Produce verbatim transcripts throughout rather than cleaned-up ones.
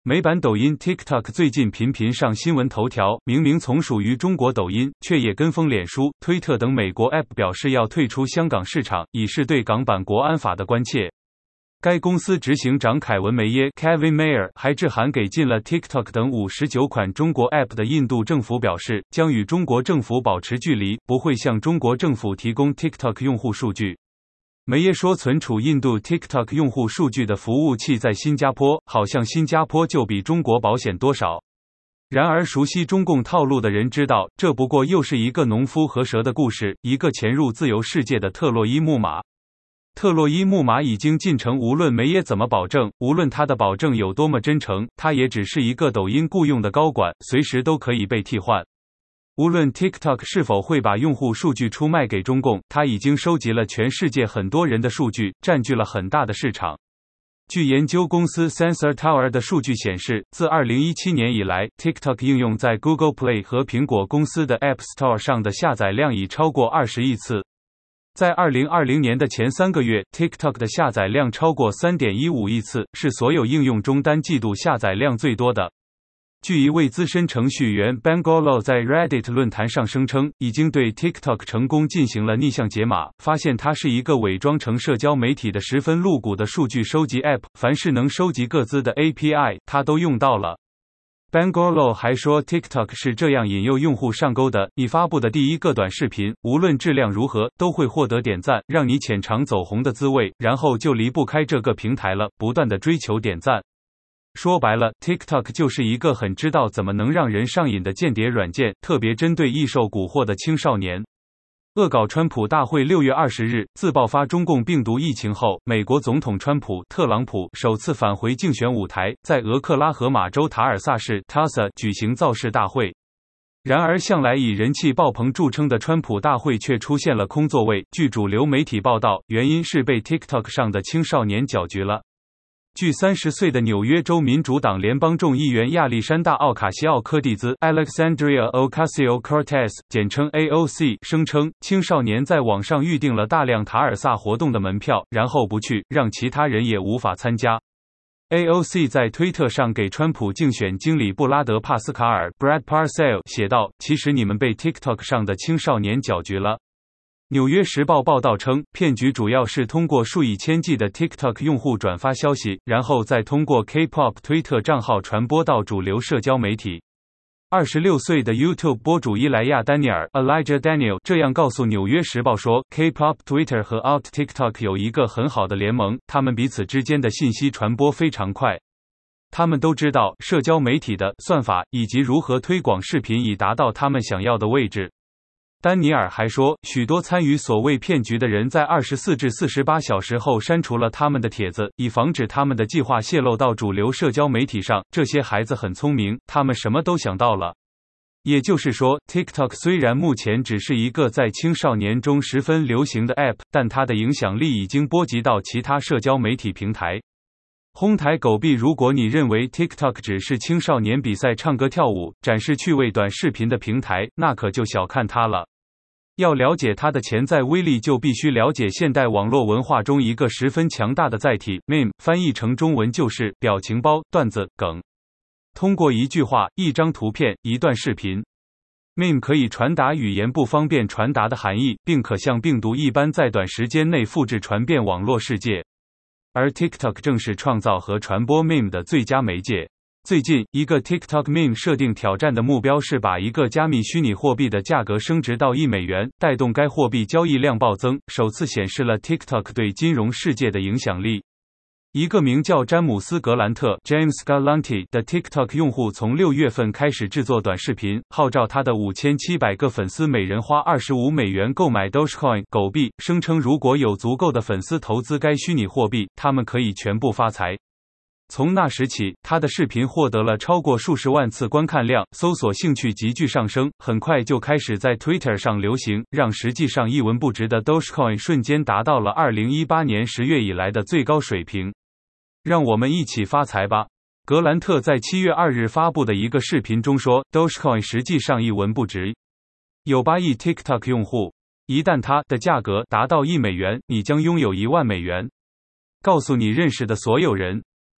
美版抖音 TikTok 最近频频上新闻头条，明明从属于中国抖音，却也跟风脸书、推特等美国 App 表示要退出香港市场，以示对港版国安法的关切。该公司执行长凯文梅耶 Kevin Mayer 还致函给禁了 TikTok 等五十九款中国 App 的印度政府，表示将与中国政府保持距离，不会向中国政府提供 TikTok 用户数据。梅耶说，存储印度 TikTok 用户数据的服务器在新加坡，好像新加坡就比中国保险多少。然而熟悉中共套路的人知道，这不过又是一个农夫和蛇的故事，一个潜入自由世界的特洛伊木马。特洛伊木马已经进城，无论梅耶怎么保证，无论他的保证有多么真诚，他也只是一个抖音雇佣的高管，随时都可以被替换。无论 TikTok 是否会把用户数据出卖给中共，他已经收集了全世界很多人的数据，占据了很大的市场。据研究公司 Sensor Tower 的数据显示，自二零一七年以来 ，TikTok 应用在 Google Play 和苹果公司的 App Store 上的下载量已超过二十亿次。在二零二零年的前三个月 ，TikTok 的下载量超过 三点一五亿次，是所有应用中单季度下载量最多的。据一位资深程序员 Bangolo 在 Reddit 论坛上声称，已经对 TikTok 成功进行了逆向解码，发现它是一个伪装成社交媒体的十分露骨的数据收集 App， 凡是能收集各自的 A P I， 它都用到了。Bangolo 还说 ，TikTok 是这样引诱用户上钩的：你发布的第一个短视频，无论质量如何，都会获得点赞，让你浅尝走红的滋味，然后就离不开这个平台了，不断的追求点赞。说白了 ，TikTok 就是一个很知道怎么能让人上瘾的间谍软件，特别针对易受蛊惑的青少年。恶搞川普大会六月二十日，自爆发中共病毒疫情后，美国总统川普特朗普首次返回竞选舞台，在俄克拉荷马州塔尔萨市 Tulsa 举行造势大会。然而，向来以人气爆棚著称的川普大会却出现了空座位。据主流媒体报道，原因是被 TikTok 上的青少年搅局了。据三十岁的纽约州民主党联邦众议员亚历山大·奥卡西奥科蒂兹 （Alexandria Ocasio-Cortez） 简称 A O C 声称，青少年在网上预定了大量塔尔萨活动的门票，然后不去，让其他人也无法参加。A O C 在推特上给川普竞选经理布拉德·帕斯卡尔 （Brad Parscale） 写道：“其实你们被 TikTok 上的青少年搅局了。”纽约时报报道称，骗局主要是通过数以千计的 TikTok 用户转发消息，然后再通过 K-pop 推特账号传播到主流社交媒体。二十六岁的 YouTube 博主伊莱亚·丹尼尔 （Elijah Daniel） 这样告诉纽约时报说 ，K-pop Twitter 和 Alt TikTok 有一个很好的联盟，他们彼此之间的信息传播非常快。他们都知道社交媒体的算法以及如何推广视频以达到他们想要的位置。丹尼尔还说，许多参与所谓骗局的人在二十四至四十八小时后删除了他们的帖子，以防止他们的计划泄露到主流社交媒体上。这些孩子很聪明，他们什么都想到了。也就是说 ，TikTok 虽然目前只是一个在青少年中十分流行的 App， 但它的影响力已经波及到其他社交媒体平台。哄抬狗币！如果你认为 TikTok 只是青少年比赛唱歌跳舞、展示趣味短视频的平台，那可就小看它了。要了解它的潜在威力，就必须了解现代网络文化中一个十分强大的载体 meme， 翻译成中文就是表情包、段子、梗。通过一句话、一张图片、一段视频 ，meme 可以传达语言不方便传达的含义，并可像病毒一般在短时间内复制传遍网络世界。而 TikTok 正是创造和传播 meme 的最佳媒介。最近，一个 TikTok meme 设定挑战的目标是把一个加密虚拟货币的价格升值到一美元，带动该货币交易量暴增，首次显示了 TikTok 对金融世界的影响力。一个名叫詹姆斯·格兰特 （James Galante） 的 TikTok 用户从六月份开始制作短视频，号召他的五千七百个粉丝每人花二十五美元购买 Dogecoin 狗币，声称如果有足够的粉丝投资该虚拟货币，他们可以全部发财。从那时起，他的视频获得了超过数十万次观看量，搜索兴趣急剧上升，很快就开始在 Twitter 上流行，让实际上一文不值的 Dogecoin 瞬间达到了二零一八年十月以来的最高水平。让我们一起发财吧！格兰特在七月二日发布的一个视频中说 ，Dogecoin 实际上一文不值。有八亿 TikTok 用户，一旦它的价格达到一美元，你将拥有一万美元。告诉你认识的所有人。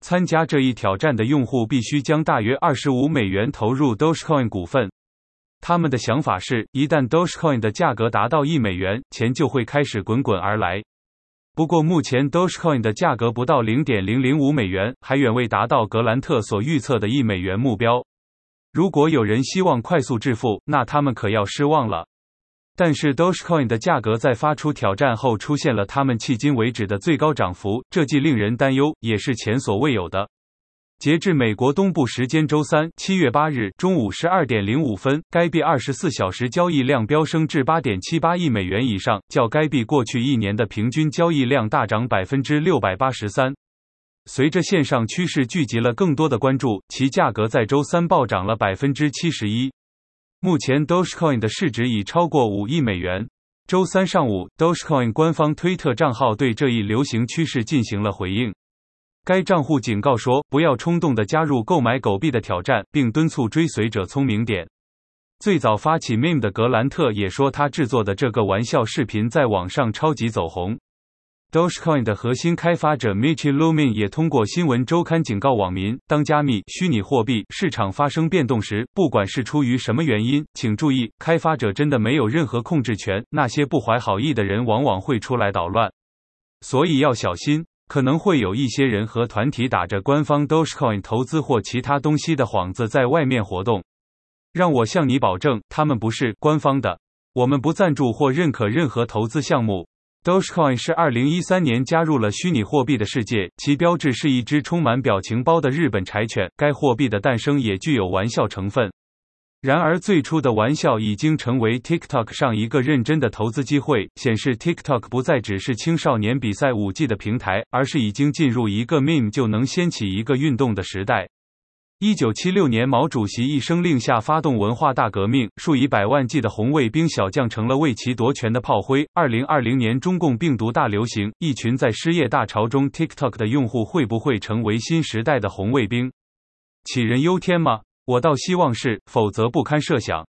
参加这一挑战的用户必须将大约二十五美元投入 Dogecoin 股份。他们的想法是，一旦 Dogecoin 的价格达到一美元，钱就会开始滚滚而来。不过目前 Dogecoin 的价格不到 零点零零五美元，还远未达到格兰特所预测的一美元目标。如果有人希望快速致富，那他们可要失望了。但是 Dogecoin 的价格在发出挑战后出现了他们迄今为止的最高涨幅，这既令人担忧，也是前所未有的。截至美国东部时间周三七月八日中午十二点零五分，该币二十四小时交易量飙升至 八点七八亿美元以上，较该币过去一年的平均交易量大涨 百分之六百八十三。随着线上趋势聚集了更多的关注，其价格在周三暴涨了 百分之七十一。目前 Dogecoin 的市值已超过五亿美元。周三上午 ，Dogecoin 官方推特账号对这一流行趋势进行了回应。该账户警告说，不要冲动地加入购买狗币的挑战，并敦促追随者聪明点。最早发起 meme 的格兰特也说，他制作的这个玩笑视频在网上超级走红。Dogecoin 的核心开发者 Michi Lumin 也通过新闻周刊警告网民，当加密虚拟货币市场发生变动时，不管是出于什么原因，请注意，开发者真的没有任何控制权，那些不怀好意的人往往会出来捣乱。所以要小心，可能会有一些人和团体打着官方 Dogecoin 投资或其他东西的幌子在外面活动。让我向你保证，他们不是官方的，我们不赞助或认可任何投资项目。Dogecoin 是二零一三年加入了虚拟货币的世界，其标志是一只充满表情包的日本柴犬。该货币的诞生也具有玩笑成分。然而最初的玩笑已经成为 TikTok 上一个认真的投资机会，显示 TikTok 不再只是青少年比赛五 G 的平台，而是已经进入一个 meme 就能掀起一个运动的时代。一九七六年，毛主席一声令下发动文化大革命，数以百万计的红卫兵小将成了为其夺权的炮灰。二零二零年，中共病毒大流行，一群在失业大潮中 TikTok 的用户会不会成为新时代的红卫兵？杞人忧天吗？我倒希望是，否则不堪设想。